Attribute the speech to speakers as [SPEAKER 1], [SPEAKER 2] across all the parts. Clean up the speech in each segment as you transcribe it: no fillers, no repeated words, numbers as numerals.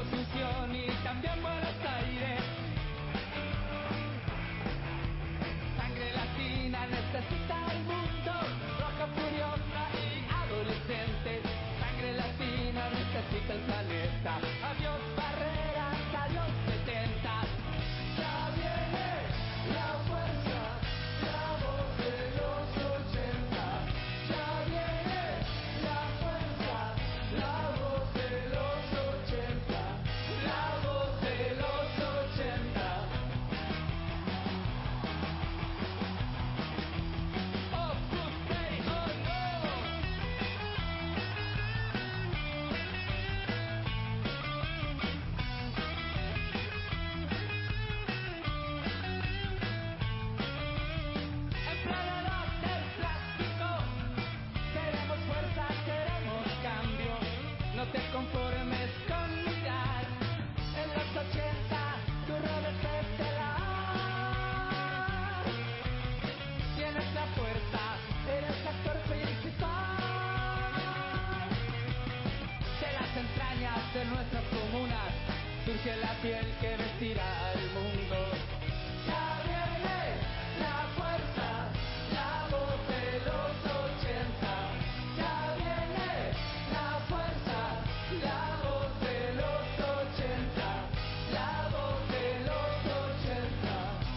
[SPEAKER 1] Constitución y también Buenos Aires. Sangre latina necesita el mundo, roja furiosa y adolescente. Sangre latina necesita el planeta. Adiós barreras, adiós 70. Ya viene la fuerza, la voz de los 80. Ya viene la fuerza, la voz de los 80. La voz de los 80. Opus Dei o no. Empleados del plástico, queremos fuerza, queremos cambio. No te conformes con mirar. En los 80 tu rol es estelar. Tienes la fuerza, eres el actor principal. De las entrañas de nuestras comunas surge la piel que vestirá al mundo. Ya viene la fuerza, la voz de los 80. Ya viene la fuerza, la voz de los 80. La voz de los 80.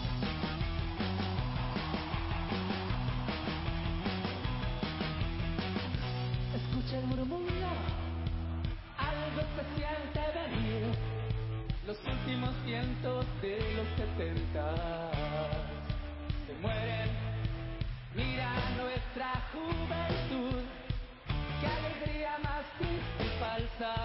[SPEAKER 1] Escucha el murmullo, algo se siente venir. Los últimos vientos de los 70 se mueren. Mira nuestra juventud, qué alegría más triste y falsa.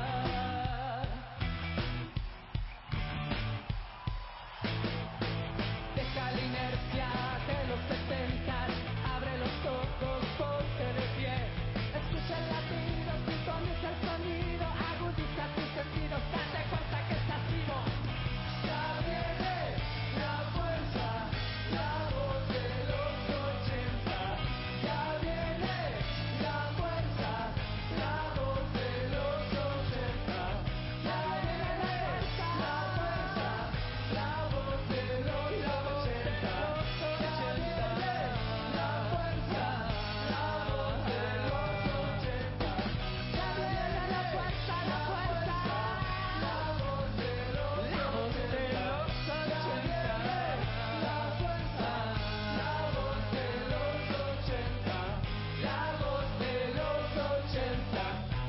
[SPEAKER 1] Deja la inercia de los 70, abre los ojos, ponte de pie. Escucha el latido, sintoniza el sonido, agudiza tus sentidos, date cuenta que estás vivo. Ya viene la fuerza, la voz de los 80. Ya viene la fuerza, la voz de los 80. Ya viene la fuerza, la voz de los 80. Ya viene la fuerza, la voz de los 80. Ya viene la fuerza, la fuerza, la voz de los 80. Ya viene la fuerza, la voz de los 80. La voz de los 80.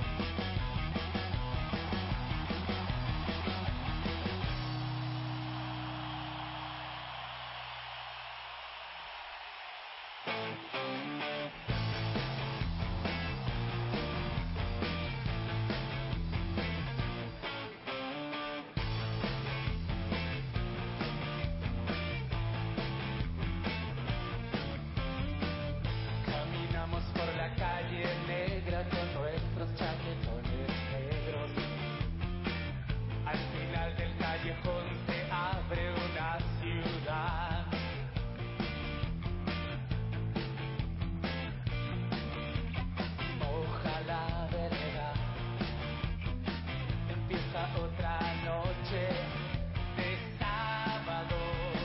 [SPEAKER 1] Caminamos por la calle negra con nuestros chaquetones negros. Al final del callejón se abre una ciudad. Ojalá vereda. Empieza otra noche de sábado.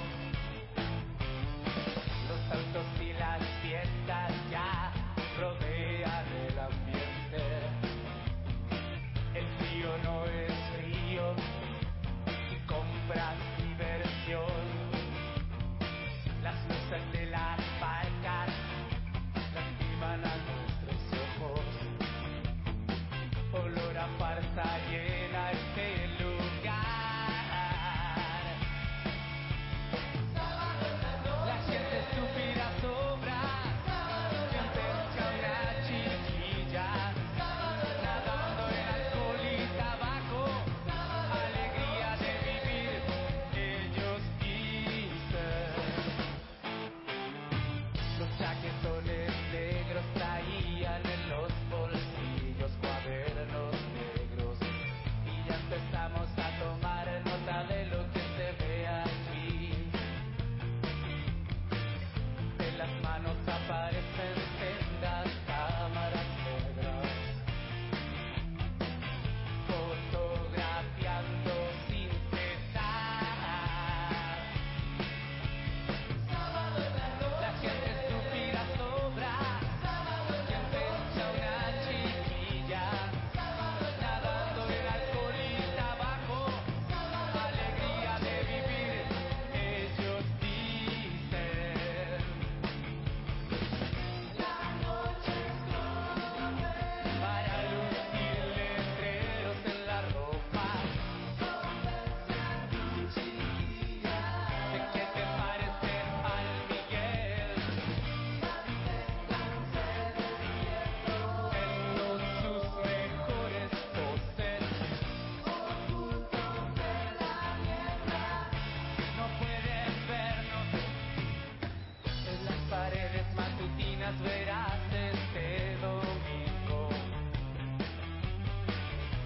[SPEAKER 1] Los autos y las fiestas ya rodean el ambiente. El frío no es frío si compras diversión. Las luces de las palcas lastiman a nuestros ojos. Olor a farsa llena este lugar. La gente estúpida sobra, sentencia una chiquilla, nadando en alcohol y tabaco, alegría de vivir, ellos dicen. Los chaquetones negros traían en los bolsillos cuadernos negros y ya empezamos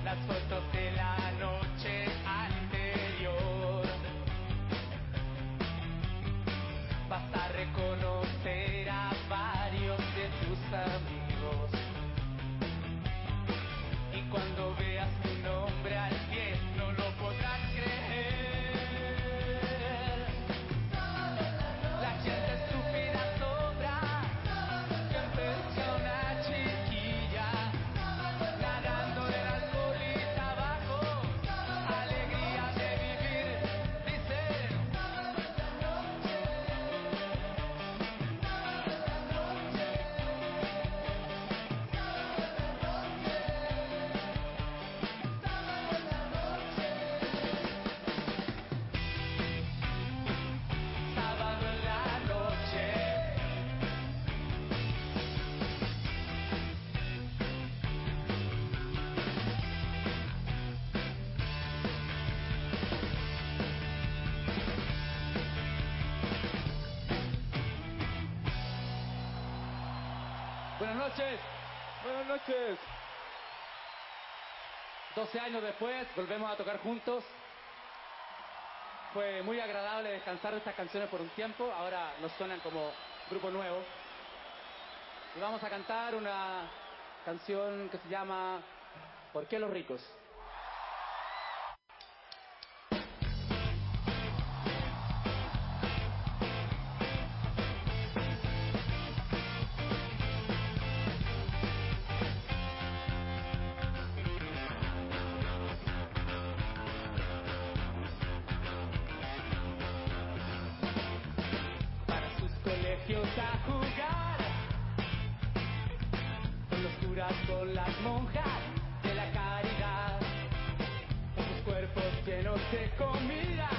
[SPEAKER 1] las fotos de la noche anterior. Vas a reconocer a varios de tus amigos. Y cuando veas tu nombre al pie, no lo podrás creer. La gente estúpida sobra, siempre echa una chiquilla, nadando en alcohol y tabaco, alegría de vivir, dice. Sábado en la noche. Buenas noches.
[SPEAKER 2] Buenas noches.
[SPEAKER 1] 12 años después, volvemos a tocar juntos. Fue muy agradable descansar de estas canciones por un tiempo. Ahora nos suenan como grupo nuevo. Y vamos a cantar una canción que se llama ¿Por qué los ricos? Para sus colegios a jugar, con los curas, con las monjas de la caridad, con sus cuerpos llenos de comida,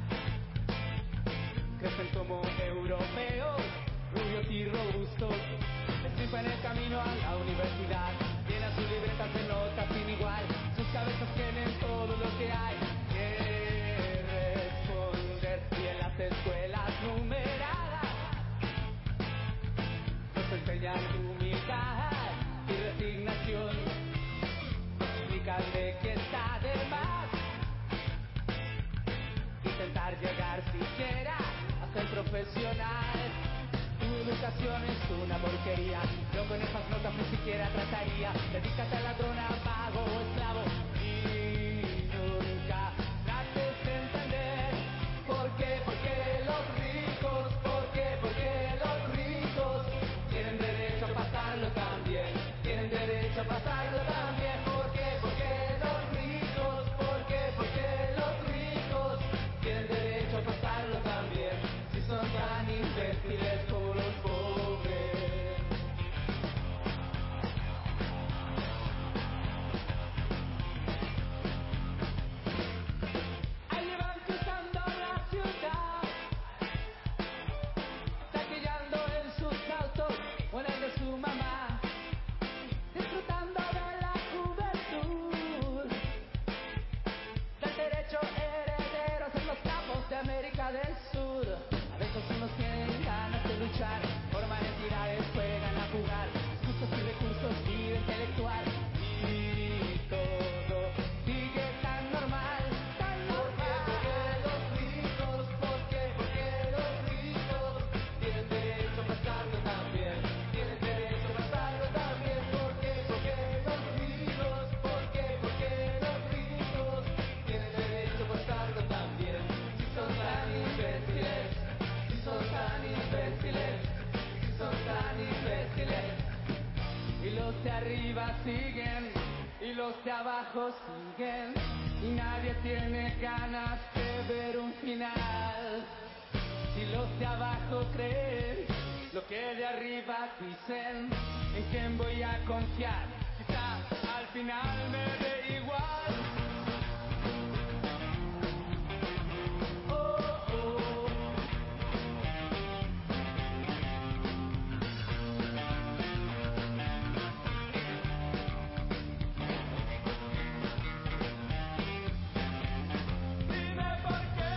[SPEAKER 1] crecen como europeos, rubios y robustos, estripan el camino a la universidad, llenan sus libretas de notas sin igual, sus cabezas tienen todo lo que hay que responder, y en las escuelas numeradas nos enseñan humildad y resignación, nos explican de que está de más intentar llegar siquiera a ser profesional. Tu educación es una porquería, yo con esas notas ni siquiera trataría. Dedícate a ladrona, vago o esclavo y nunca trates de entender por qué los ricos, por qué los ricos tienen derecho a pasarlo también, tienen derecho a pasarlo también. ¿Por qué los ricos, por qué los ricos tienen derecho a pasarlo también, si son tan imbéciles como los pobres? Ahí van cruzando la ciudad, taquillando en sus autos o en el de su mamá, disfrutando de la juventud, del derecho heredero a ser los capos de América del Sur. A veces unos tienen ganas de luchar, forman entidades, juegan a jugar, gustos y recursos, vida intelectual, y todo sigue tan normal, tan normal. ¿Por qué los ricos, por qué los ricos tienen derecho a pasarlo también, tienen derecho a pasarlo también? ¿Por qué los ricos, por qué los ricos tienen derecho a pasarlo también, si son tan imbéciles, si son tan imbéciles, si son tan imbéciles? Y los de arriba siguen, y los de abajo siguen, y nadie tiene ganas de ver un final. Si los de abajo creen lo que de arriba dicen, ¿en quién voy a confiar? Quizá al final me dé igual. Oh, oh. Dime por qué.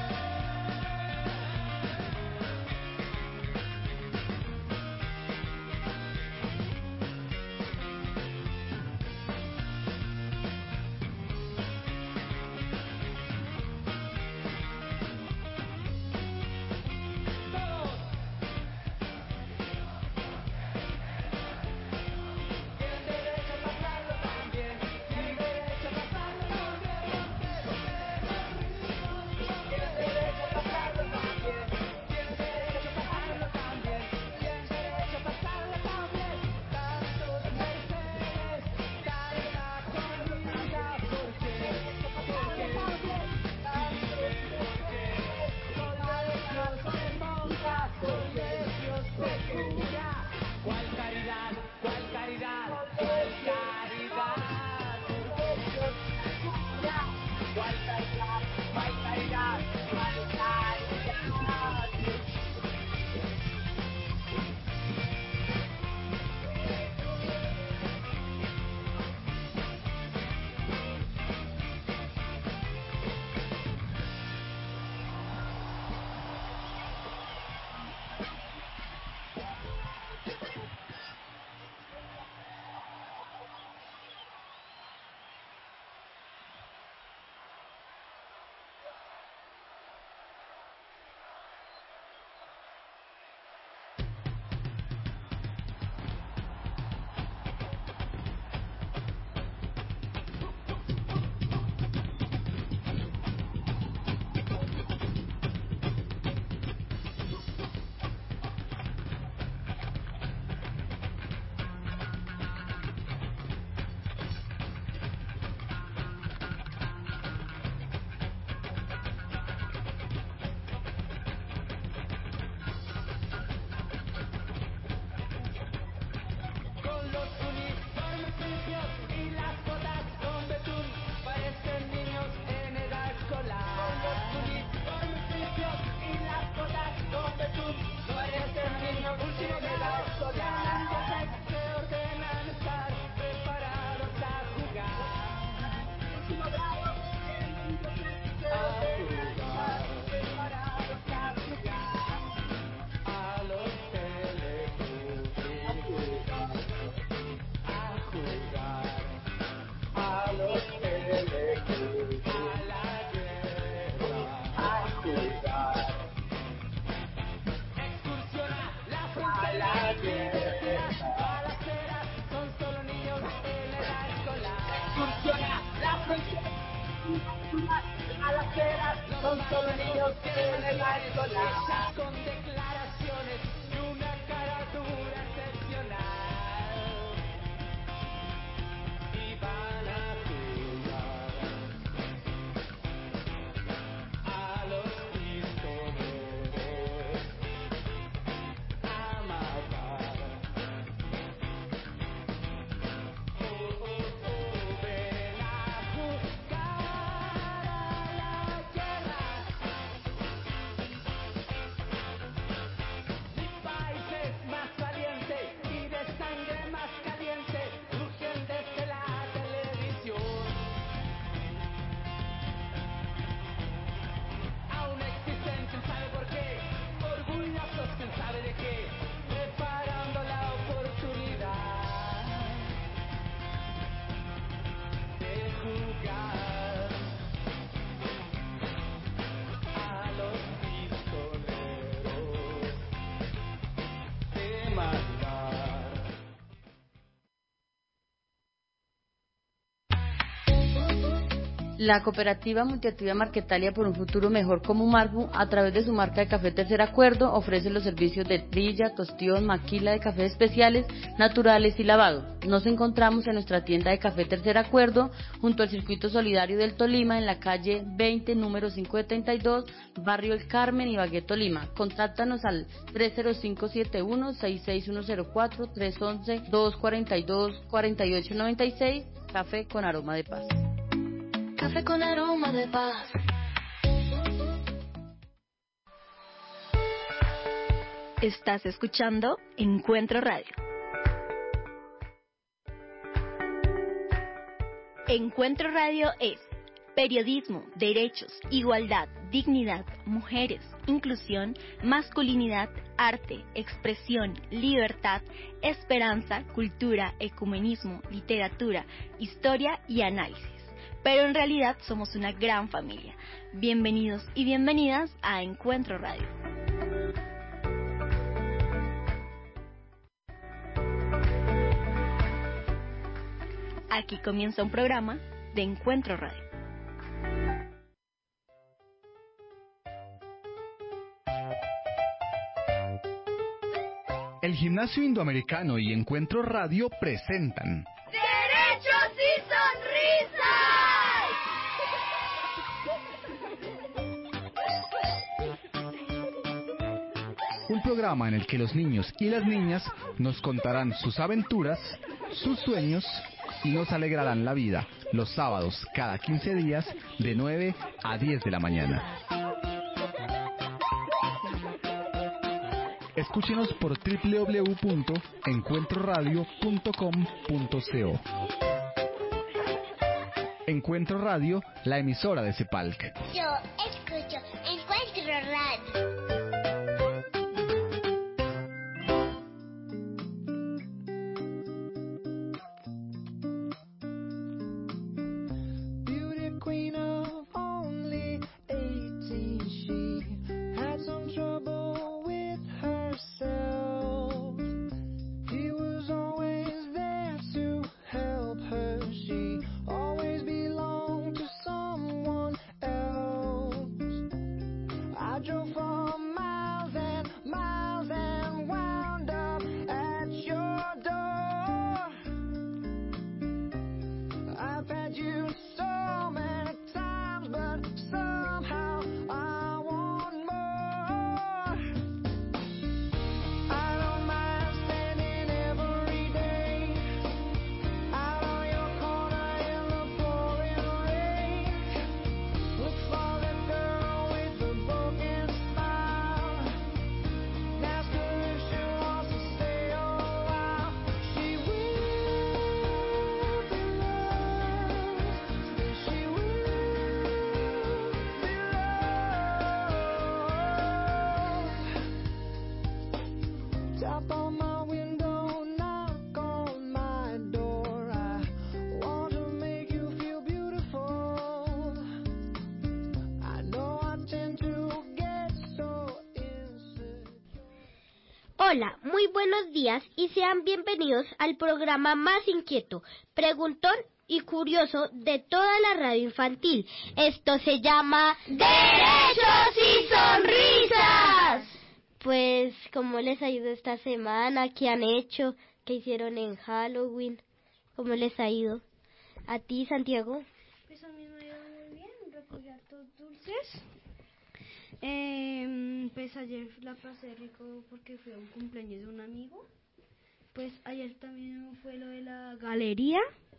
[SPEAKER 2] son solo niños que ven en la escuela.
[SPEAKER 1] Con declaraciones y una cara dura excepcional. Y van a jugar a los pistoleros, a matar. Ven a jugar a la guerra. Mi país es más valiente y de sangre más caliente, rugen desde la televisión. Aún existen, quién sabe por qué, orgullosos, quién sabe de qué, preparando la oportunidad de jugar a los pistoleros, de mandar.
[SPEAKER 3] La cooperativa multiactiva Marquetalia por un futuro mejor como Margu, a través de su marca de café Tercer Acuerdo, ofrece los servicios de trilla, tostión, maquila de café especiales, naturales y lavado. Nos encontramos en nuestra tienda de café Tercer Acuerdo, junto al Circuito Solidario del Tolima, en la calle 20, número 572, barrio El Carmen, Ibagué, Tolima. Contáctanos al 305-71-66104, 311-242-4896, café con aroma de paz.
[SPEAKER 4] Café con aroma de paz. Estás escuchando Encuentro Radio. Encuentro Radio es periodismo, derechos, igualdad, dignidad, mujeres, inclusión, masculinidad, arte, expresión, libertad, esperanza, cultura, ecumenismo, literatura, historia y análisis. Pero en realidad somos una gran familia. Bienvenidos y bienvenidas a Encuentro Radio. Aquí comienza un programa de Encuentro Radio.
[SPEAKER 5] El Gimnasio Indoamericano y Encuentro Radio presentan
[SPEAKER 6] ¡Derechos y sonrisas!
[SPEAKER 5] un programa en el que los niños y las niñas nos contarán sus aventuras, sus sueños y nos alegrarán la vida los sábados cada 15 días de 9 a 10 de la mañana. Escúchenos por www.encuentroradio.com.co. Encuentro Radio, la emisora de CEPALC.
[SPEAKER 6] Yo escucho Encuentro Radio. Hola, muy buenos días y sean bienvenidos al programa más inquieto, preguntón y curioso de toda la radio infantil. Esto se llama Derechos y Sonrisas. Pues, ¿cómo les ha ido esta semana? ¿Qué han hecho? ¿Qué hicieron en Halloween? ¿Cómo les ha ido? ¿A ti, Santiago?
[SPEAKER 7] Pues a mí me ha ido muy bien, recogí hartos dulces. Pues ayer la pasé rico porque fue un cumpleaños de un amigo. Pues ayer también fue lo de la galería.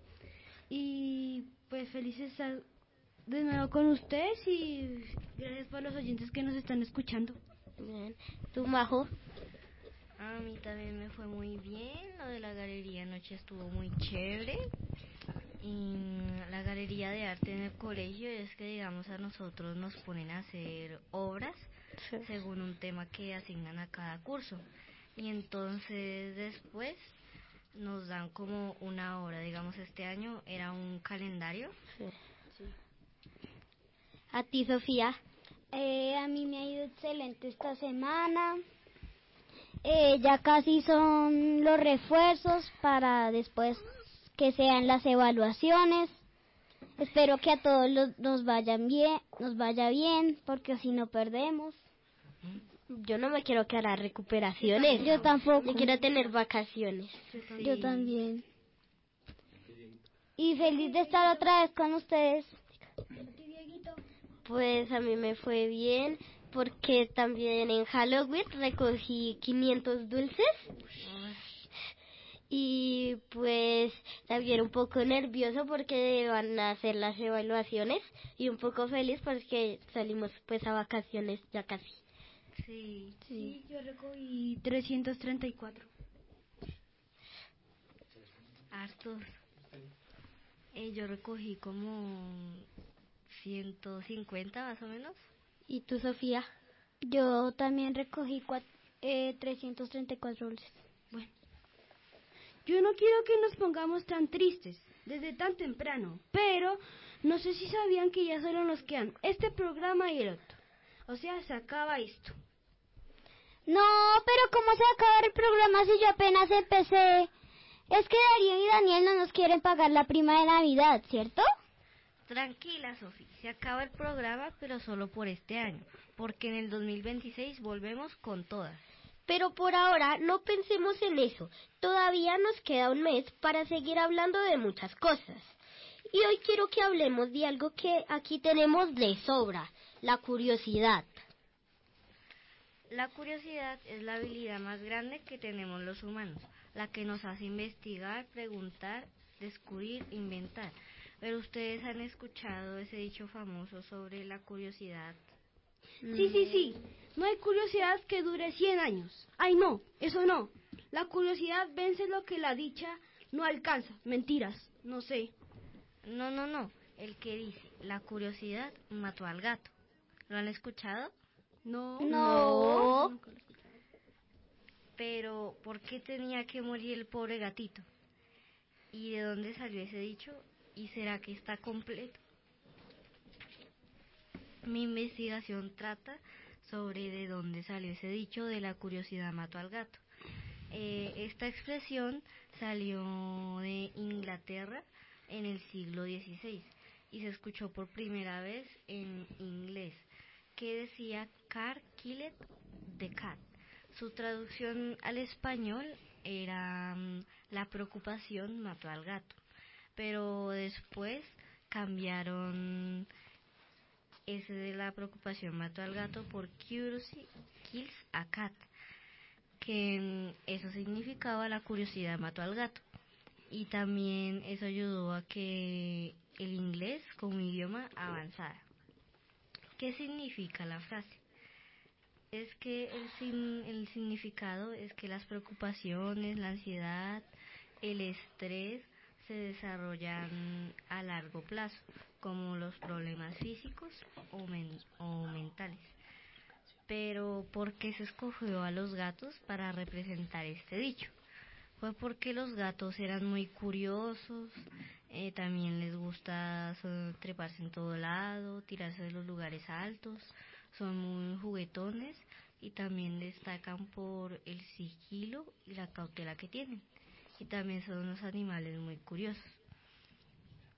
[SPEAKER 7] Y pues feliz de estar de nuevo con ustedes y gracias por los oyentes que nos están escuchando.
[SPEAKER 6] Bien. ¿Tú, Majo?
[SPEAKER 8] A mí también me fue muy bien, lo de la galería anoche estuvo muy chévere. Y la galería de arte en el colegio es que, digamos, a nosotros nos ponen a hacer obras según un tema que asignan a cada curso. Y entonces después nos dan como una hora, digamos, este año era un calendario.
[SPEAKER 6] Sí. ¿A ti, Sofía?
[SPEAKER 9] A mí me ha ido excelente esta semana. Ya casi son los refuerzos para después que sean las evaluaciones. Espero que a todos nos vaya bien, porque si no perdemos.
[SPEAKER 6] Yo no me quiero quedar a recuperaciones.
[SPEAKER 9] Yo tampoco.
[SPEAKER 6] Yo quiero tener vacaciones.
[SPEAKER 9] Sí. Yo también. Y feliz de estar otra vez con ustedes.
[SPEAKER 6] Pues a mí me fue bien porque también en Halloween recogí 500 dulces. Y pues también un poco nervioso porque van a hacer las evaluaciones y un poco feliz porque salimos pues a vacaciones ya casi.
[SPEAKER 7] Sí, yo recogí 334.
[SPEAKER 8] Hartos. Yo recogí como 150 más o menos.
[SPEAKER 6] ¿Y tú, Sofía?
[SPEAKER 9] Yo también recogí 334 dulces.
[SPEAKER 7] Bueno, yo no quiero que nos pongamos tan tristes desde tan temprano, pero no sé si sabían que ya solo nos quedan este programa y el otro. O sea, se acaba esto.
[SPEAKER 9] No, pero ¿cómo se va a acabar el programa si yo apenas empecé? Es que Darío y Daniel no nos quieren pagar la prima de Navidad, ¿cierto?
[SPEAKER 8] Tranquila, Sofi, se acaba el programa, pero solo por este año, porque en el 2026 volvemos con todas.
[SPEAKER 6] Pero por ahora no pensemos en eso. Todavía nos queda un mes para seguir hablando de muchas cosas. Y hoy quiero que hablemos de algo que aquí tenemos de sobra, la curiosidad.
[SPEAKER 8] La curiosidad es la habilidad más grande que tenemos los humanos, la que nos hace investigar, preguntar, descubrir, inventar. Pero ustedes han escuchado ese dicho famoso sobre la curiosidad.
[SPEAKER 7] Sí. No hay curiosidad que dure 100 años. Ay, no, eso no. La curiosidad vence lo que la dicha no alcanza. Mentiras, no sé.
[SPEAKER 8] No. El que dice, la curiosidad mató al gato. ¿Lo han escuchado?
[SPEAKER 6] No.
[SPEAKER 8] Pero, ¿por qué tenía que morir el pobre gatito? ¿Y de dónde salió ese dicho? ¿Y será que está completo? Mi investigación trata sobre de dónde salió ese dicho de la curiosidad mató al gato. Esta expresión salió de Inglaterra en el siglo XVI y se escuchó por primera vez en inglés, que decía "Car killed the cat". Su traducción al español era "la preocupación mató al gato", pero después cambiaron ese de la preocupación mató al gato por "curiosity kills a cat", que eso significaba la curiosidad mató al gato. Y también eso ayudó a que el inglés como idioma avanzara. ¿Qué significa la frase? Es que el significado es que las preocupaciones, la ansiedad, el estrés se desarrollan a largo plazo, como los problemas físicos o mentales. Pero, ¿por qué se escogió a los gatos para representar este dicho? Fue porque los gatos eran muy curiosos, también les gusta treparse en todo lado, tirarse de los lugares altos, son muy juguetones y también destacan por el sigilo y la cautela que tienen. Y también son unos animales muy curiosos.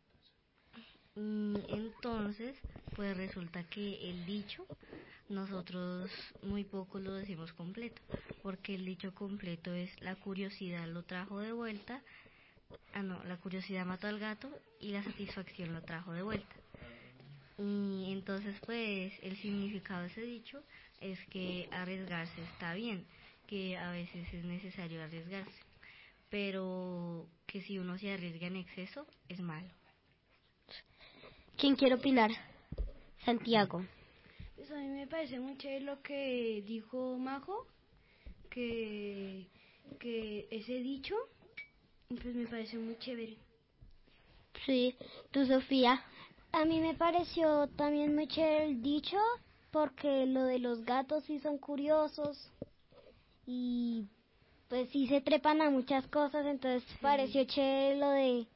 [SPEAKER 8] Y entonces, pues resulta que el dicho, nosotros muy poco lo decimos completo, porque el dicho completo es la curiosidad lo trajo de vuelta, la curiosidad mató al gato y la satisfacción lo trajo de vuelta. Y entonces, pues, el significado de ese dicho es que arriesgarse está bien, que a veces es necesario arriesgarse, pero que si uno se arriesga en exceso es malo.
[SPEAKER 6] ¿Quién quiere opinar? Santiago.
[SPEAKER 7] Pues a mí me parece muy chévere lo que dijo Majo, que ese dicho, pues me parece muy chévere.
[SPEAKER 6] Sí, ¿tú, Sofía?
[SPEAKER 9] A mí me pareció también muy chévere el dicho, porque lo de los gatos sí son curiosos y pues sí se trepan a muchas cosas, entonces pareció chévere lo de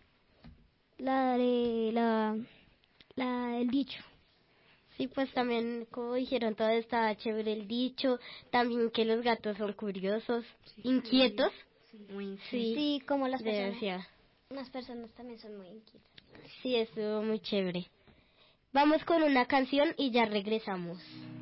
[SPEAKER 9] el dicho.
[SPEAKER 6] Sí, pues también, como dijeron, todo estaba chévere el dicho, también que los gatos son curiosos, inquietos.
[SPEAKER 9] Sí, como las personas.
[SPEAKER 6] Decía.
[SPEAKER 9] Las personas también son muy inquietas.
[SPEAKER 6] Sí, estuvo muy chévere. Vamos con una canción y ya regresamos.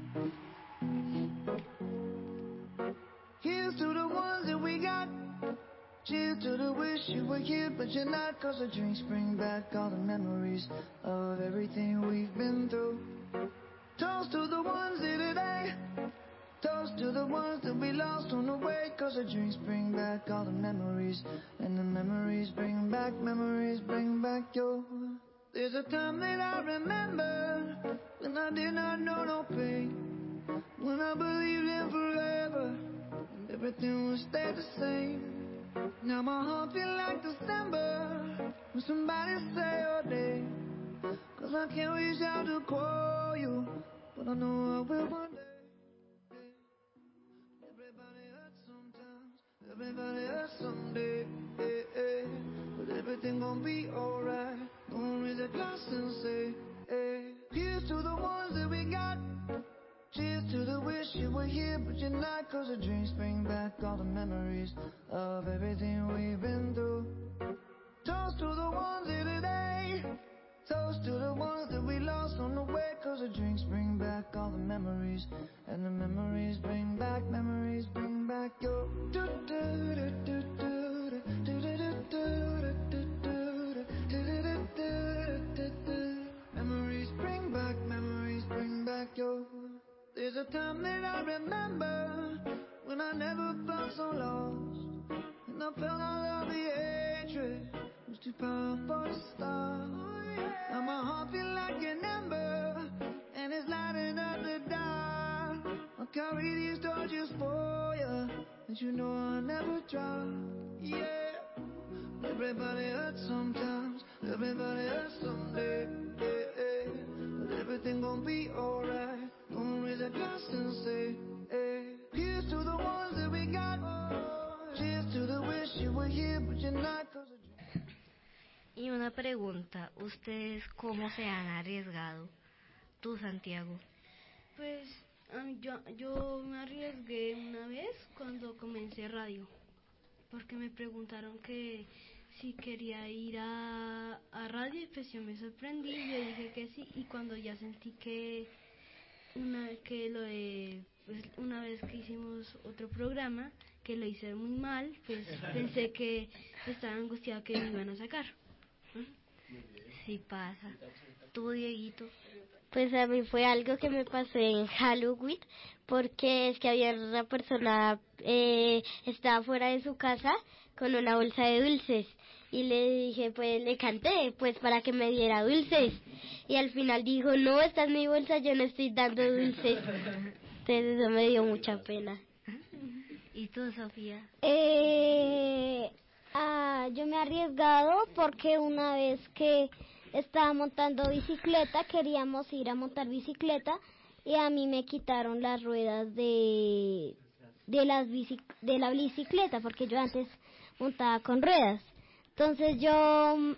[SPEAKER 1] Here's to the ones that we got. Cheers to the wish you were here, but you're not. 'Cause the drinks bring back all the memories of everything we've been through. Toast to the ones here today. Toast to the ones that we lost on the way. 'Cause the drinks bring back all the memories. And the memories bring back your. There's a time that I remember when I did not know no pain. When I believed in forever and everything would stay the same. Now my heart feel like December when somebody say your name. 'Cause I can't reach out to call you, but I know I will one day. Everybody hurts sometimes, everybody hurts someday. But everything gon' be alright. Gonna raise a glass and say, here's to the ones that we got. Cheers to the wish you were here, but you're not. 'Cause the drinks bring back all the memories of everything we've been through. Toast to the ones here today. Toast to the ones that we lost on the way. 'Cause the drinks bring back all the memories. And the memories bring back your. Memories bring back your. There's a time that I remember when I never felt so lost, and I felt all of the hatred was too powerful to stop. Now my heart feel like an ember, and it's lighting up the dark. I'll carry these torches for you, and you know I'll never drop. Yeah, everybody hurts sometimes, everybody hurts someday. But everything gon' be alright. Gonna raise a glass and say, here's to the ones that we got. Cheers to the wish you were here, but you're not.
[SPEAKER 8] Y una pregunta, ¿ustedes cómo se han arriesgado? Tú, Santiago.
[SPEAKER 7] Pues yo me arriesgué una vez cuando comencé radio, porque me preguntaron que si quería ir a radio, y pues yo me sorprendí, yo dije que sí, y cuando ya sentí que una vez que hicimos otro programa, que lo hice muy mal, pues pensé que estaba angustiada que me iban a sacar.
[SPEAKER 8] Sí pasa. ¿Tú, Dieguito?
[SPEAKER 6] Pues a mí fue algo que me pasó en Halloween, porque es que había una persona, estaba fuera de su casa con una bolsa de dulces, y le dije, pues le canté, pues para que me diera dulces, y al final dijo, no, esta es mi bolsa, yo no estoy dando dulces. Entonces eso me dio mucha pena.
[SPEAKER 8] ¿Y tú, Sofía?
[SPEAKER 9] Yo me he arriesgado porque una vez que estaba montando bicicleta, queríamos ir a montar bicicleta y a mí me quitaron las ruedas de la bicicleta, porque yo antes montaba con ruedas. Entonces yo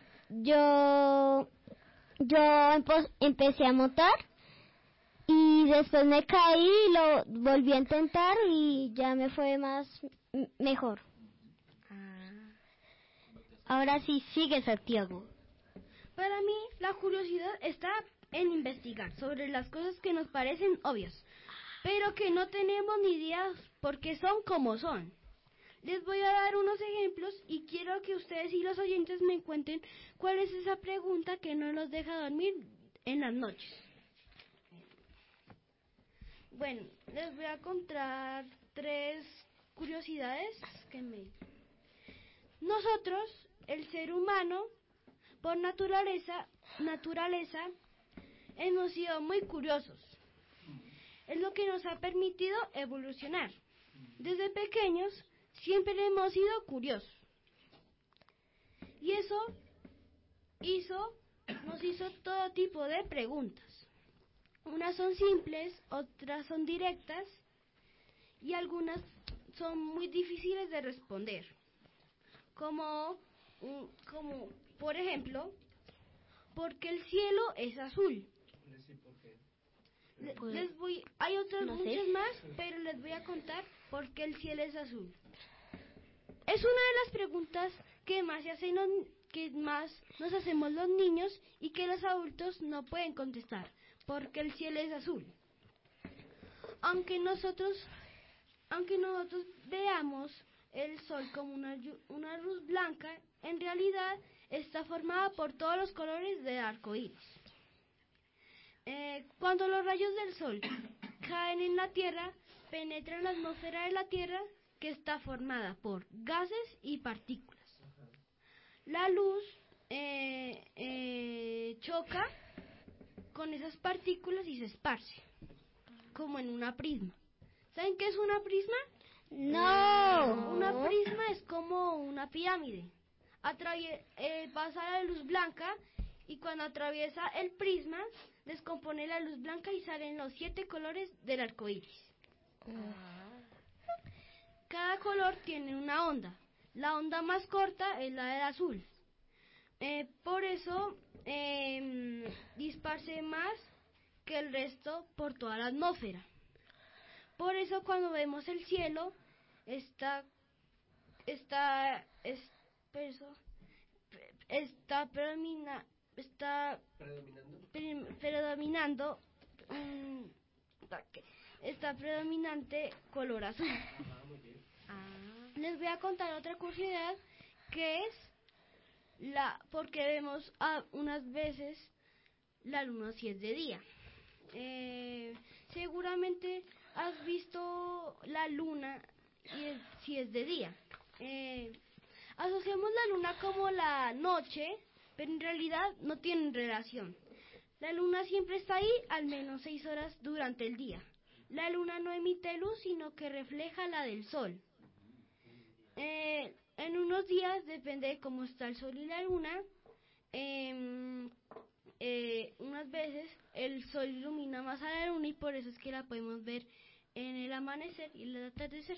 [SPEAKER 9] empecé a montar y después me caí y lo volví a intentar y ya me fue mejor.
[SPEAKER 6] Ahora sí, sigue Santiago.
[SPEAKER 7] Para mí, la curiosidad está en investigar sobre las cosas que nos parecen obvias, pero que no tenemos ni idea porque son como son. Les voy a dar unos ejemplos y quiero que ustedes y los oyentes me cuenten cuál es esa pregunta que no los deja dormir en las noches. Bueno, les voy a contar 3 curiosidades que Nosotros, el ser humano, por naturaleza, hemos sido muy curiosos. Es lo que nos ha permitido evolucionar. Desde pequeños siempre hemos sido curiosos. Y eso nos hizo todo tipo de preguntas. Unas son simples, otras son directas y algunas son muy difíciles de responder. Como por ejemplo, ¿por qué el cielo es azul? Hay otras muchas más, pero les voy a contar por qué el cielo es azul. Es una de las preguntas que más nos hacemos los niños y que los adultos no pueden contestar. ¿Por qué el cielo es azul? Aunque nosotros veamos el sol como una luz blanca, en realidad está formada por todos los colores del arco iris. Cuando los rayos del sol caen en la Tierra, penetran la atmósfera de la Tierra, que está formada por gases y partículas. La luz choca con esas partículas y se esparce, como en una prisma. ¿Saben qué es una prisma?
[SPEAKER 6] No.
[SPEAKER 7] Una prisma es como una pirámide. Pasa la luz blanca y cuando atraviesa el prisma, descompone la luz blanca y salen los 7 colores del arco iris. Cada color tiene una onda. La onda más corta es la del azul. Por eso disparce más que el resto por toda la atmósfera. Por eso cuando vemos el cielo está predominante color azul. Les voy a contar otra curiosidad que es porque vemos unas veces la luna si es de día. Seguramente has visto la luna si es de día. Asociamos la luna como la noche, pero en realidad no tienen relación. La luna siempre está ahí al menos 6 horas durante el día. La luna no emite luz, sino que refleja la del sol. En unos días, depende de cómo está el sol y la luna, unas veces el sol ilumina más a la luna y por eso es que la podemos ver en el amanecer y el atardecer.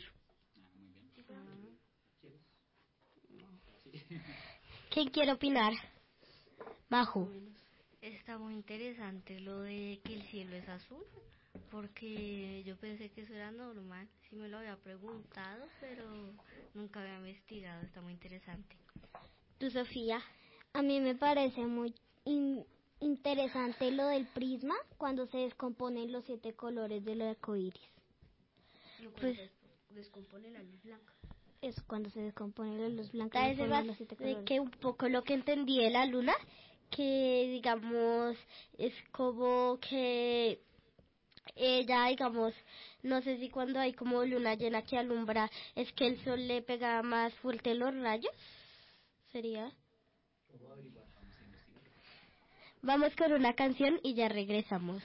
[SPEAKER 6] ¿Quién quiere opinar? Maju.
[SPEAKER 8] Está muy interesante lo de que el cielo es azul, porque yo pensé que eso era normal, sí me lo había preguntado, pero nunca había investigado, está muy interesante.
[SPEAKER 6] ¿Tú, Sofía?
[SPEAKER 9] A mí me parece muy interesante lo del prisma, cuando se descomponen los 7 colores del arco iris.
[SPEAKER 7] Pues descompone la luz blanca.
[SPEAKER 9] Es cuando se descompone la luz blanca.
[SPEAKER 6] Parece más de que un poco lo que entendí de la luna, que digamos es como que ella, digamos, no sé si cuando hay como luna llena que alumbra, es que el sol le pega más fuerte los rayos. ¿Sería? Vamos con una canción y ya regresamos.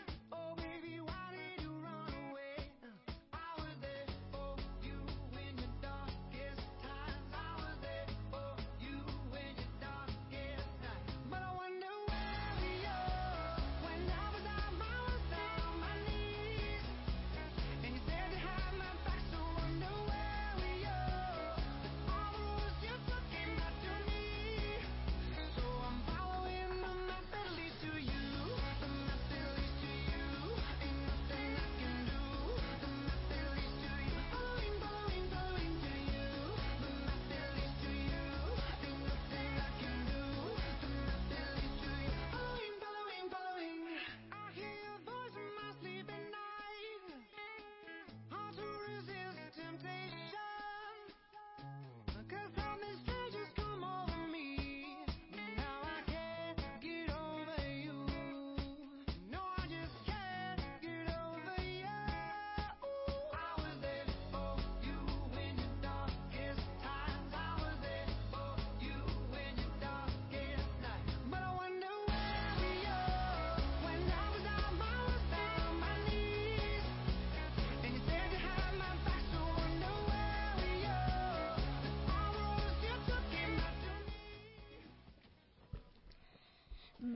[SPEAKER 1] When you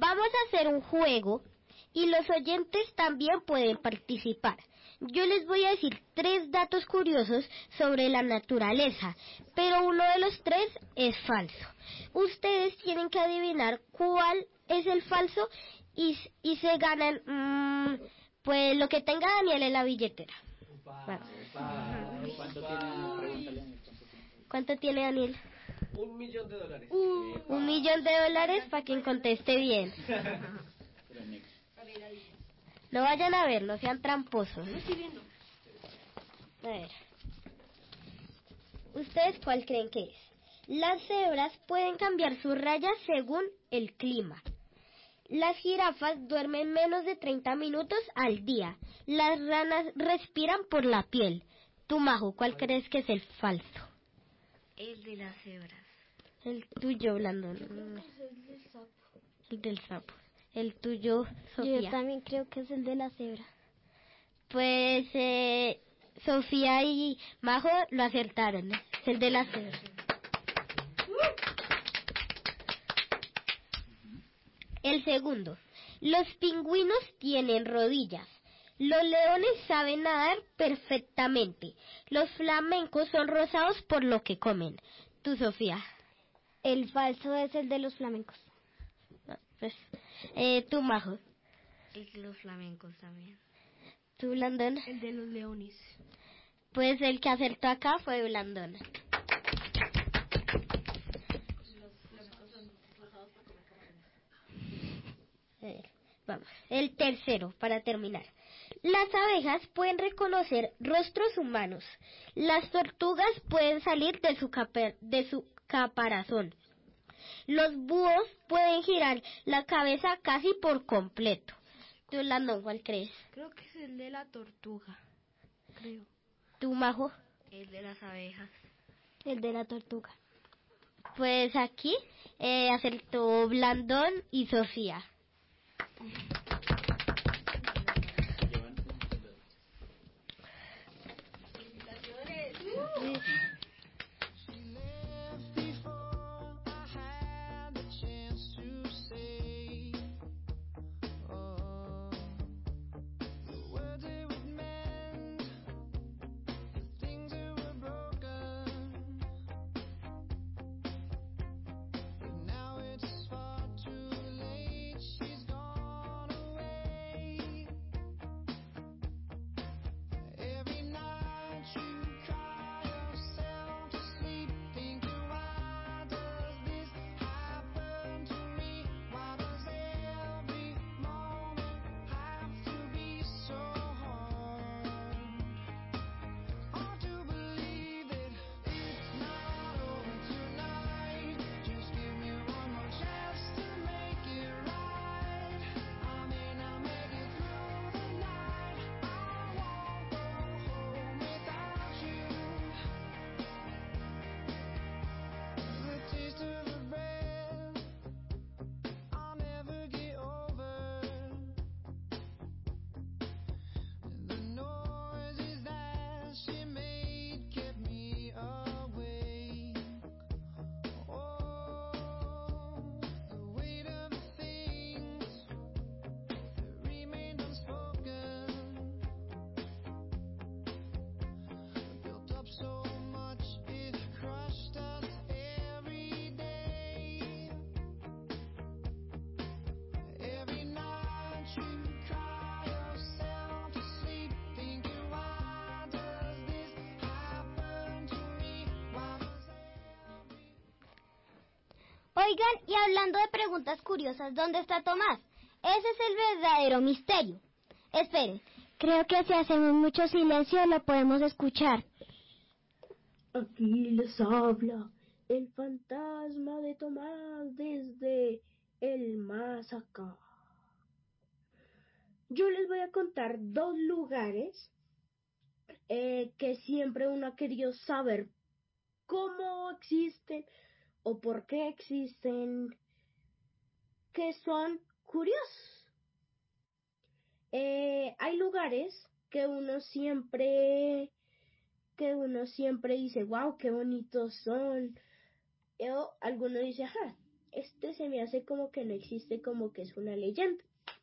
[SPEAKER 6] Vamos a hacer un juego y los oyentes también pueden participar. Yo les voy a decir 3 datos curiosos sobre la naturaleza, pero uno de los 3 es falso. Ustedes tienen que adivinar cuál es el falso y se ganan pues lo que tenga Daniel en la billetera. ¿Cuánto tiene Daniel?
[SPEAKER 2] $1.000.000.
[SPEAKER 6] $1.000.000 para quien conteste bien. No vayan a ver, no sean tramposos. A ver. ¿Ustedes cuál creen que es? Las cebras pueden cambiar sus rayas según el clima. Las jirafas duermen menos de 30 minutos al día. Las ranas respiran por la piel. Tú, Majo, ¿cuál crees que es el falso?
[SPEAKER 8] El de las cebras.
[SPEAKER 6] El tuyo, Blandón. El del sapo. El tuyo, Sofía.
[SPEAKER 9] Yo también creo que es el de la cebra.
[SPEAKER 6] Pues Sofía y Majo lo acertaron. Es el de la cebra. El segundo. Los pingüinos tienen rodillas. Los leones saben nadar perfectamente. Los flamencos son rosados por lo que comen. Tú, Sofía.
[SPEAKER 9] El falso es el de los flamencos.
[SPEAKER 6] Pues, tú, Majo.
[SPEAKER 8] El de los flamencos también.
[SPEAKER 6] ¿Tú, Blandón?
[SPEAKER 7] El de los leones.
[SPEAKER 6] Pues el que acertó acá fue Blandón. Vamos. El tercero, para terminar. Las abejas pueden reconocer rostros humanos. Las tortugas pueden salir de su caparazón. Los búhos pueden girar la cabeza casi por completo. ¿Tú, Landon, cuál crees?
[SPEAKER 7] Creo que es el de la tortuga. Creo.
[SPEAKER 6] ¿Tú, Majo?
[SPEAKER 8] El de las abejas.
[SPEAKER 9] El de la tortuga.
[SPEAKER 6] Pues aquí acertó Blandón y Sofía.
[SPEAKER 9] Oigan, y hablando de preguntas curiosas, ¿dónde está Tomás? Ese es el verdadero misterio. Esperen, creo que si hacemos mucho silencio lo podemos escuchar.
[SPEAKER 10] Aquí les habla el fantasma de Tomás desde el más acá. Yo les voy a contar 2 lugares que siempre uno ha querido saber cómo existen o por qué existen, que son curiosos. Hay lugares que uno siempre dice, wow, qué bonitos son. O alguno dice, ajá, este se me hace como que no existe, como que es una leyenda.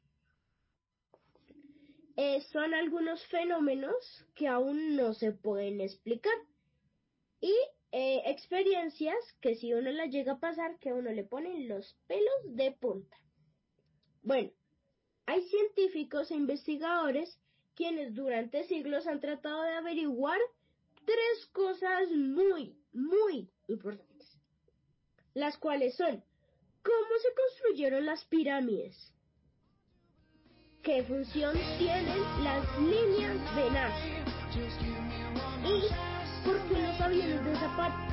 [SPEAKER 10] Son algunos fenómenos que aún no se pueden explicar y experiencias que si uno las llega a pasar, que a uno le ponen los pelos de punta. Bueno, hay científicos e investigadores quienes durante siglos han tratado de averiguar tres cosas muy importantes, las cuales son: ¿cómo se construyeron las pirámides? ¿Qué función tienen las líneas de Nazca? ¿Y por qué los aviones desaparecen?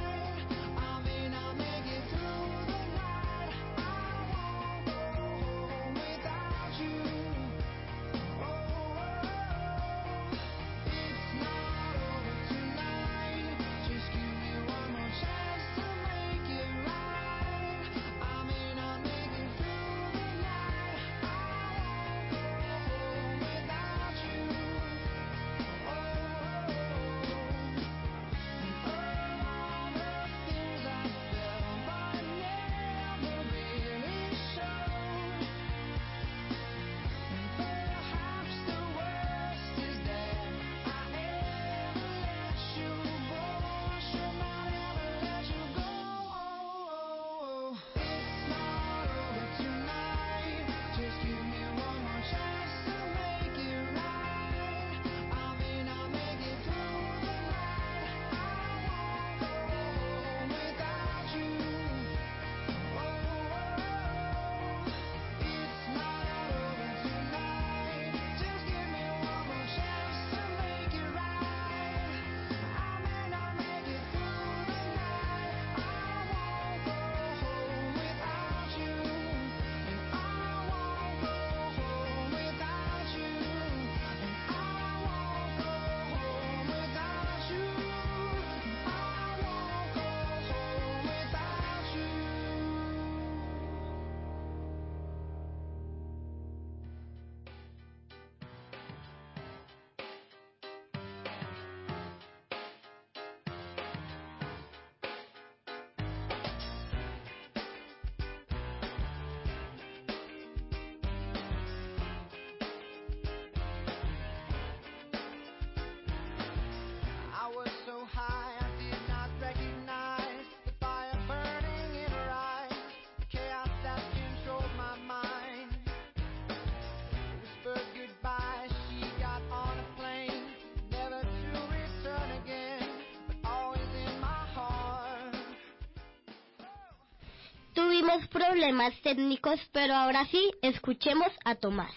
[SPEAKER 6] Tuvimos problemas técnicos, pero ahora sí, escuchemos a Tomás.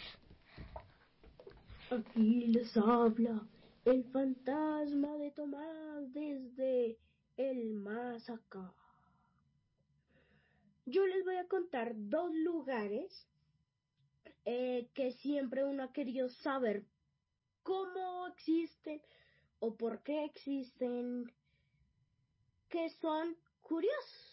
[SPEAKER 10] Aquí les habla el fantasma de Tomás desde el más acá. Yo les voy a contar dos lugares que siempre uno ha querido saber cómo existen o por qué existen, que son curiosos.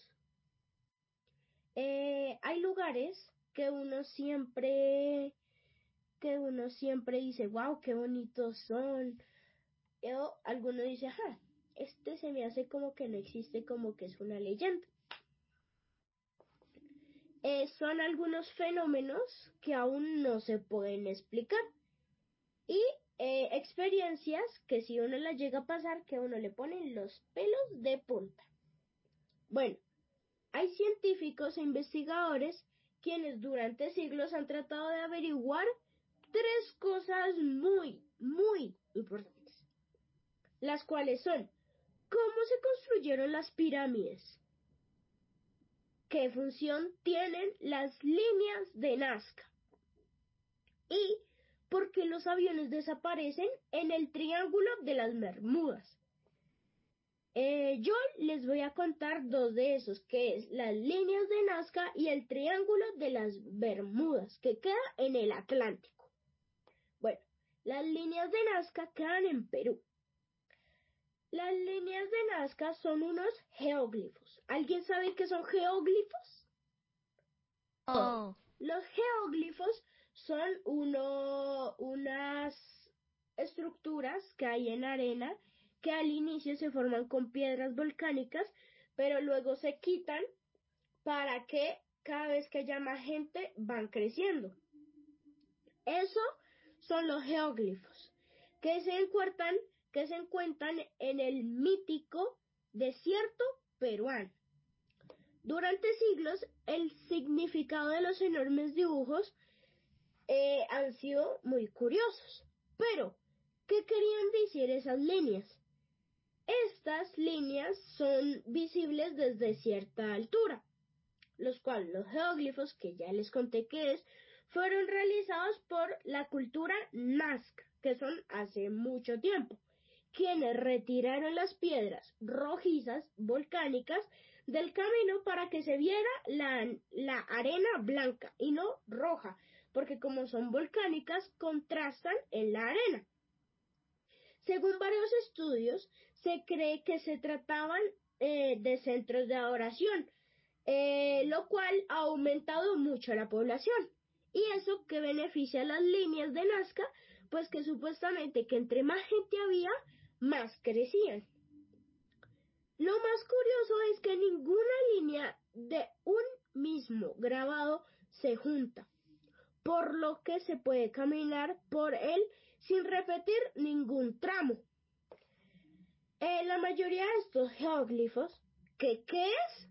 [SPEAKER 10] Hay lugares que uno siempre dice, wow, qué bonitos son. O alguno dice, ajá, este se me hace como que no existe, como que es una leyenda. Son algunos fenómenos que aún no se pueden explicar y experiencias que si uno las llega a pasar, que a uno le ponen los pelos de punta. Bueno, hay científicos e investigadores quienes durante siglos han tratado de averiguar tres cosas muy importantes, las cuales son: ¿cómo se construyeron las pirámides? ¿Qué función tienen las líneas de Nazca? ¿Y por qué los aviones desaparecen en el Triángulo de las Bermudas? Yo les voy a contar dos de esos, que es las líneas de Nazca y el Triángulo de las Bermudas, que queda en el Atlántico. Bueno, las líneas de Nazca quedan en Perú. Las líneas de Nazca son unos geóglifos. ¿Alguien sabe qué son geóglifos?
[SPEAKER 4] Oh.
[SPEAKER 10] Los geóglifos son unas estructuras que hay en arena que al inicio se forman con piedras volcánicas, pero luego se quitan para que cada vez que haya más gente van creciendo. Eso son los geóglifos, que se encuentran en el mítico desierto peruano. Durante siglos, el significado de los enormes dibujos han sido muy curiosos. Pero, ¿qué querían decir esas líneas? Estas líneas son visibles desde cierta altura, los cuales los geóglifos, que ya les conté qué es, fueron realizados por la cultura Nazca, que son hace mucho tiempo, quienes retiraron las piedras rojizas volcánicas del camino para que se viera la arena blanca y no roja, porque como son volcánicas contrastan en la arena. Según varios estudios, se cree que se trataban de centros de adoración, lo cual ha aumentado mucho la población. Y eso que beneficia a las líneas de Nazca, pues que supuestamente que entre más gente había, más crecían. Lo más curioso es que ninguna línea de un mismo grabado se junta, por lo que se puede caminar por él sin repetir ningún tramo. La mayoría de estos geóglifos, ¿qué es?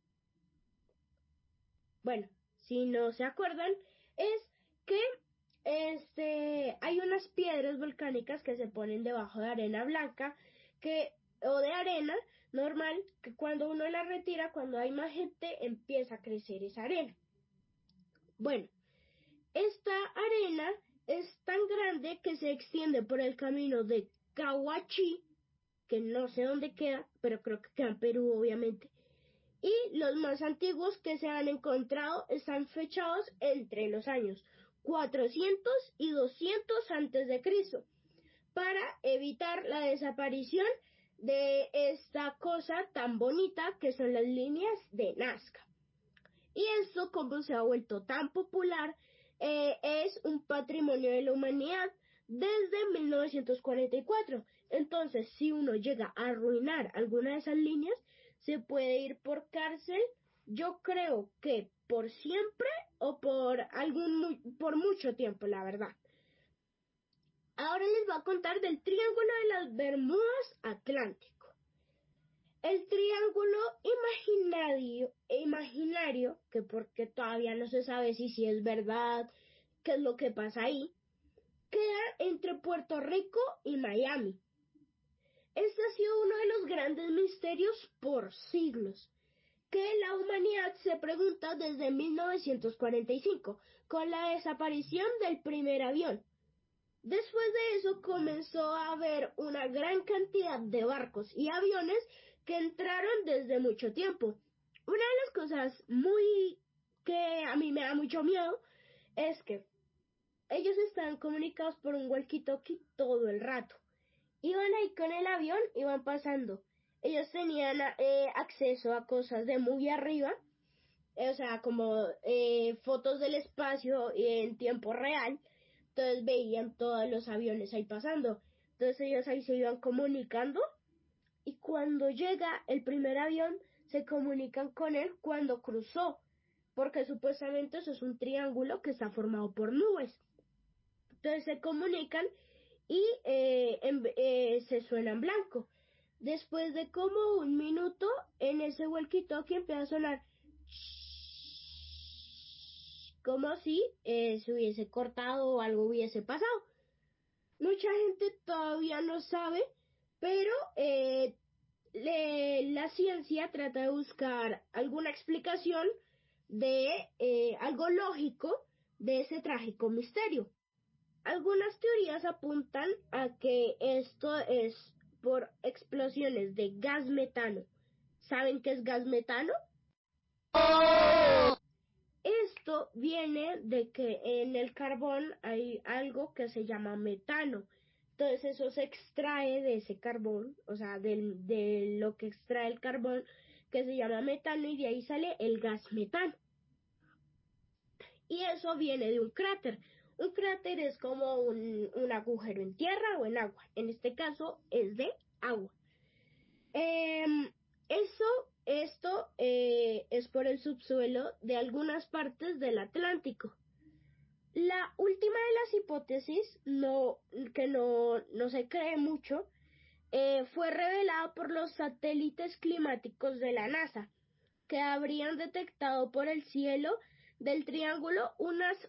[SPEAKER 10] Bueno, si no se acuerdan, es que hay unas piedras volcánicas que se ponen debajo de arena blanca o de arena normal, que cuando uno la retira, cuando hay más gente, empieza a crecer esa arena. Bueno, esta arena es tan grande que se extiende por el camino de Cahuachi, que no sé dónde queda, pero creo que queda en Perú, obviamente. Y los más antiguos que se han encontrado están fechados entre los años 400 y 200 antes de Cristo, para evitar la desaparición de esta cosa tan bonita que son las líneas de Nazca. Y esto, como se ha vuelto tan popular, es un patrimonio de la humanidad desde 1944. Entonces, si uno llega a arruinar alguna de esas líneas, se puede ir por cárcel, yo creo que por siempre o por mucho tiempo, la verdad. Ahora les voy a contar del Triángulo de las Bermudas Atlántico. El triángulo imaginario, que porque todavía no se sabe si es verdad, qué es lo que pasa ahí, queda entre Puerto Rico y Miami. Este ha sido uno de los grandes misterios por siglos, que la humanidad se pregunta desde 1945, con la desaparición del primer avión. Después de eso comenzó a haber una gran cantidad de barcos y aviones que entraron desde mucho tiempo. Una de las cosas que a mí me da mucho miedo es que ellos estaban comunicados por un walkie-talkie todo el rato. Iban ahí con el avión, iban pasando. Ellos tenían acceso a cosas de muy arriba, o sea, como fotos del espacio en tiempo real. Entonces veían todos los aviones ahí pasando. Entonces ellos ahí se iban comunicando. Y cuando llega el primer avión, se comunican con él cuando cruzó. Porque supuestamente eso es un triángulo que está formado por nubes. Entonces se comunican y se suena en blanco. Después de como un minuto, en ese walkie-talkie empieza a sonar como si se hubiese cortado o algo hubiese pasado. Mucha gente todavía no sabe, pero la ciencia trata de buscar alguna explicación de algo lógico de ese trágico misterio. Algunas teorías apuntan a que esto es por explosiones de gas metano. ¿Saben qué es gas metano? Esto viene de que en el carbón hay algo que se llama metano. Entonces eso se extrae de ese carbón, o sea, de lo que extrae el carbón, que se llama metano, y de ahí sale el gas metano. Y eso viene de un cráter. Un cráter es como un agujero en tierra o en agua. En este caso es de agua. Esto es es por el subsuelo de algunas partes del Atlántico. La última de las hipótesis, que no se cree mucho, fue revelada por los satélites climáticos de la NASA, que habrían detectado por el cielo del triángulo unas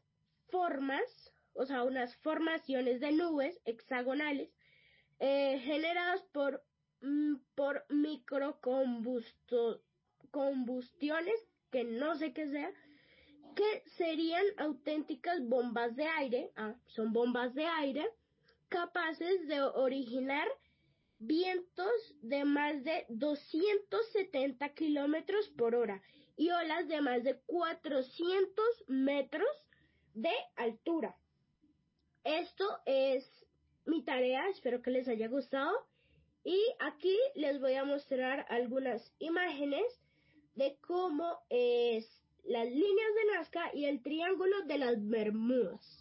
[SPEAKER 10] formaciones de nubes hexagonales generadas por microcombustiones, que no sé qué sea, que serían auténticas bombas de aire, son bombas de aire, capaces de originar vientos de más de 270 kilómetros por hora y olas de más de 400 metros de altura. Esto es mi tarea, espero que les haya gustado. Y aquí les voy a mostrar algunas imágenes de cómo es las líneas de Nazca y el triángulo de las Bermudas.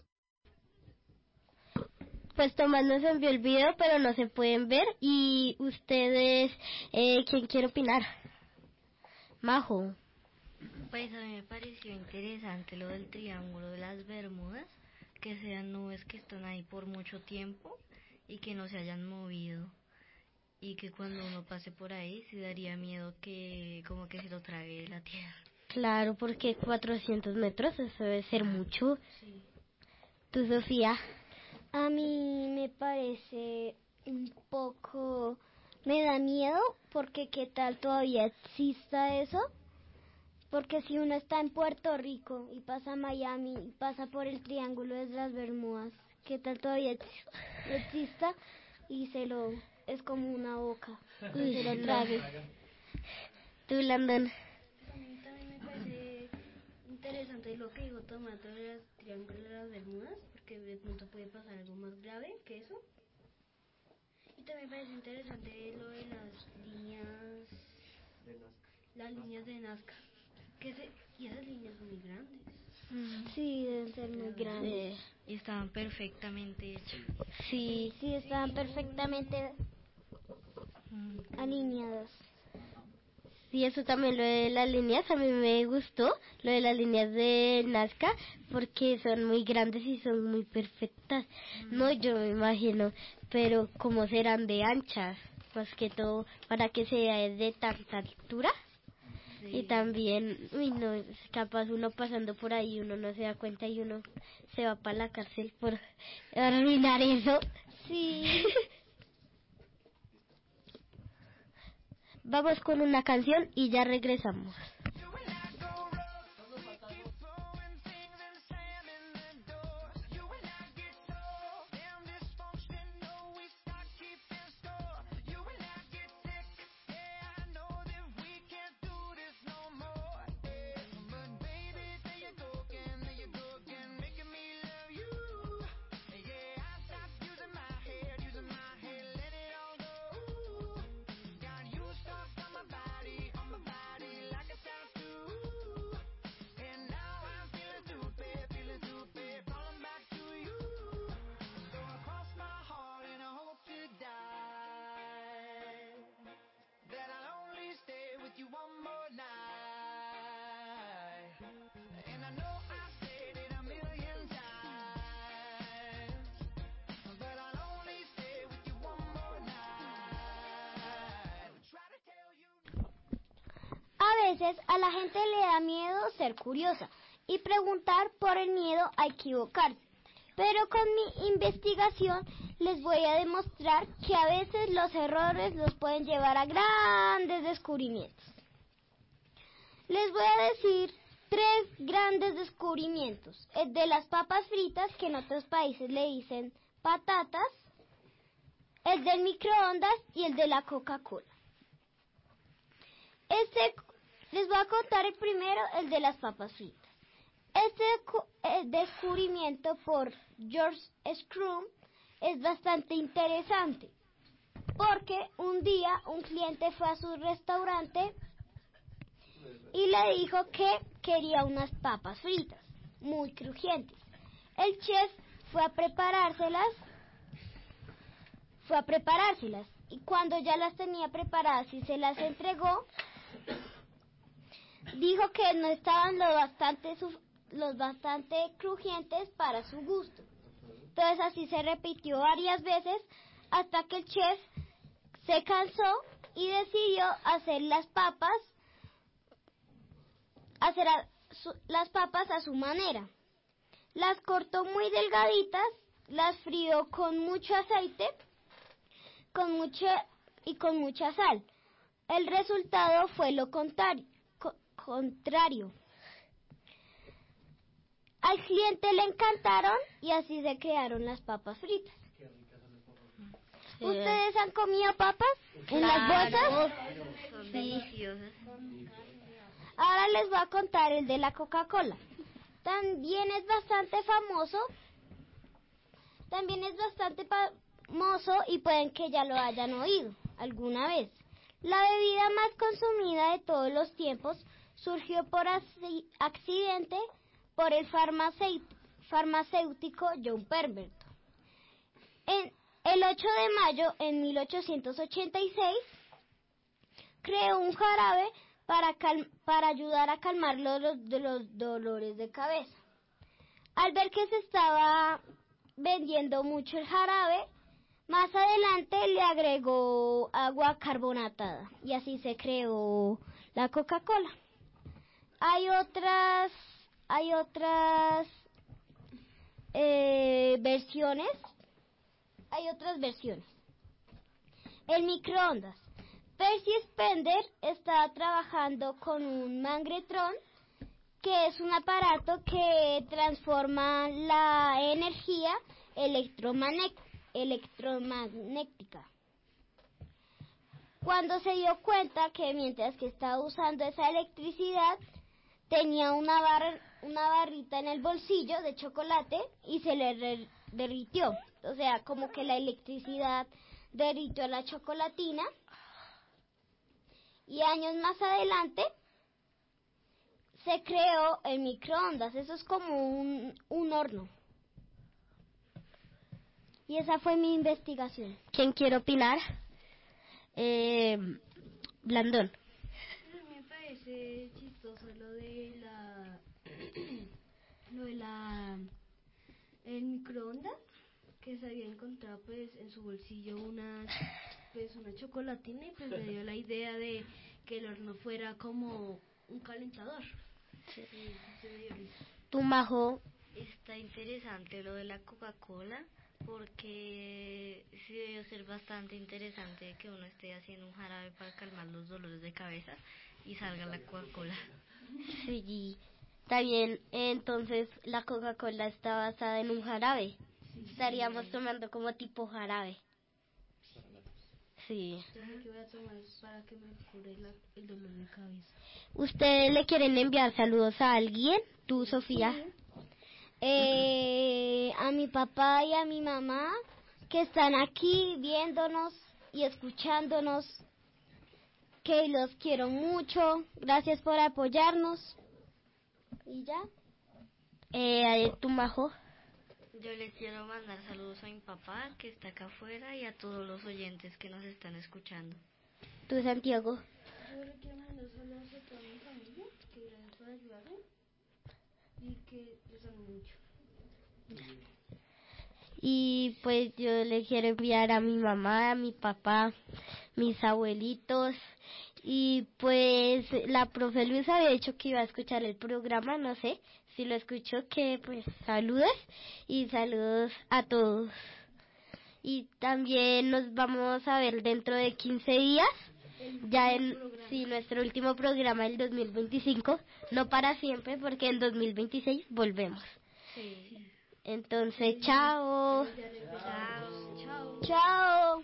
[SPEAKER 6] Pues Tomás nos envió el video, pero no se pueden ver. Y ustedes, ¿quién quiere opinar? Majo.
[SPEAKER 8] Pues a mí me pareció interesante lo del triángulo de las Bermudas, que sean nubes que están ahí por mucho tiempo y que no se hayan movido. Y que cuando uno pase por ahí sí daría miedo que como que se lo trague la tierra.
[SPEAKER 6] Claro, porque 400 metros, eso debe ser mucho.
[SPEAKER 8] Sí.
[SPEAKER 6] ¿Tú, Sofía?
[SPEAKER 9] A mí me parece un poco... Me da miedo porque qué tal todavía exista eso. Porque si uno está en Puerto Rico y pasa a Miami y pasa por el Triángulo de las Bermudas, qué tal todavía exista y es como una boca y se lo trague.
[SPEAKER 6] ¿Tú, Landon?
[SPEAKER 7] A mí también me parece interesante lo que dijo Tomás sobre el Triángulo de las Bermudas, porque de pronto puede pasar algo más grave que eso. Y también me parece interesante lo de las líneas de Nazca, y esas líneas son muy grandes.
[SPEAKER 9] Sí, deben ser muy grandes.
[SPEAKER 8] Y estaban perfectamente hechas.
[SPEAKER 9] Sí, estaban perfectamente alineadas.
[SPEAKER 6] Sí, eso también, lo de las líneas, a mí me gustó, lo de las líneas de Nazca, porque son muy grandes y son muy perfectas. No, yo me imagino, pero ¿cómo serán de anchas? Más que todo, para que sea de tanta altura. Sí. Y también, no, capaz uno pasando por ahí, uno no se da cuenta y uno se va para la cárcel por arruinar eso.
[SPEAKER 9] Sí.
[SPEAKER 6] Vamos con una canción y ya regresamos.
[SPEAKER 9] A veces a la gente le da miedo ser curiosa y preguntar por el miedo a equivocarse. Pero con mi investigación les voy a demostrar que a veces los errores los pueden llevar a grandes descubrimientos. Les voy a decir 3 grandes descubrimientos. El de las papas fritas, que en otros países le dicen patatas, el del microondas y el de la Coca-Cola. Les voy a contar el primero, el de las papas fritas. Descubrimiento por George Scrum es bastante interesante, porque un día un cliente fue a su restaurante y le dijo que quería unas papas fritas, muy crujientes. El chef fue a preparárselas y cuando ya las tenía preparadas y se las entregó, dijo que no estaban los bastante crujientes para su gusto. Entonces así se repitió varias veces hasta que el chef se cansó y decidió hacer las papas a su manera. Las cortó muy delgaditas, las frió con mucho aceite con mucha sal. El resultado fue lo contrario. Al cliente le encantaron y así se crearon las papas fritas. Sí. ¿Ustedes han comido papas en las bolsas?
[SPEAKER 8] Son
[SPEAKER 9] Sí.
[SPEAKER 8] deliciosas.
[SPEAKER 9] Ahora les voy a contar el de la Coca-Cola. También es bastante famoso y pueden que ya lo hayan oído alguna vez. La bebida más consumida de todos los tiempos surgió por accidente por el farmacéutico John Pemberton. El 8 de mayo de 1886 creó un jarabe para ayudar a calmar los dolores de cabeza. Al ver que se estaba vendiendo mucho el jarabe, más adelante le agregó agua carbonatada y así se creó la Coca-Cola. Hay otras versiones. El microondas. Percy Spender está trabajando con un magnetrón, que es un aparato que transforma la energía electromagnética. Cuando se dio cuenta que mientras que estaba usando esa electricidad, tenía una barrita en el bolsillo de chocolate y se le derritió. O sea, como que la electricidad derritió la chocolatina. Y años más adelante se creó el microondas. Eso es como un horno. Y esa fue mi investigación. ¿Quién quiere opinar? Blandón.
[SPEAKER 7] Me parece chistoso el microondas, que se había encontrado pues en su bolsillo una chocolatina y pues le dio la idea de que el horno fuera como un calentador. Sí, se me dio risa.
[SPEAKER 9] ¿Tu Majo?
[SPEAKER 8] Está interesante lo de la Coca-Cola, porque sí debe ser bastante interesante que uno esté haciendo un jarabe para calmar los dolores de cabeza y salga la Coca-Cola.
[SPEAKER 9] Sí, está bien. Entonces la Coca-Cola está basada en un jarabe. Sí, estaríamos tomando como tipo jarabe. Sí.
[SPEAKER 7] ¿Qué voy a tomar para que me cure el dolor de cabeza?
[SPEAKER 9] ¿Ustedes le quieren enviar saludos a alguien? ¿Tú, Sofía? Sí. A mi papá y a mi mamá, que están aquí viéndonos y escuchándonos, que los quiero mucho. Gracias por apoyarnos. ¿Y ya? ¿Tu Majo?
[SPEAKER 8] Yo le quiero mandar saludos a mi papá, que está acá afuera, y a todos los oyentes que nos están escuchando.
[SPEAKER 9] ¿Tú, Santiago?
[SPEAKER 7] Yo le quiero mandar saludos a toda mi familia, que gracias por ayudarme y que les amo mucho.
[SPEAKER 9] Y pues yo le quiero enviar a mi mamá, a mi papá, mis abuelitos. Y pues la profe Luisa había dicho que iba a escuchar el programa, no sé si lo escuchó, que pues saludos y saludos a todos. Y también nos vamos a ver dentro de 15 días, ya en nuestro último programa del 2025, no para siempre porque en 2026 volvemos.
[SPEAKER 8] Sí.
[SPEAKER 9] Entonces, chao.
[SPEAKER 8] Chao.
[SPEAKER 9] Chao.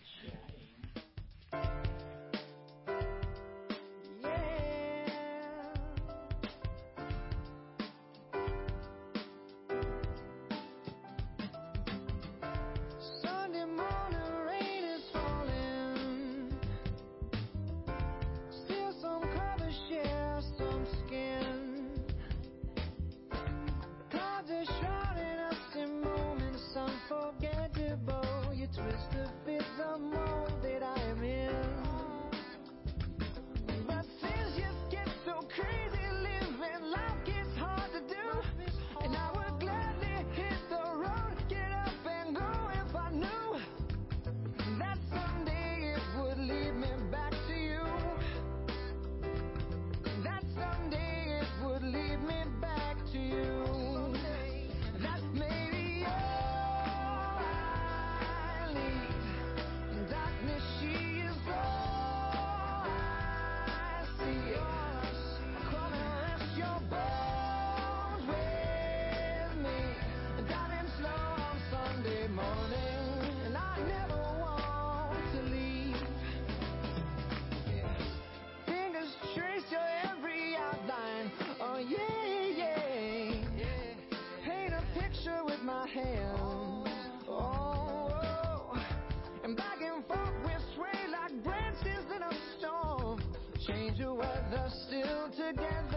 [SPEAKER 1] Twist the fits the mold that I am in, but things just get so crazy. hand. Oh, and back and forth we sway like branches in a storm. Change the weather, still together.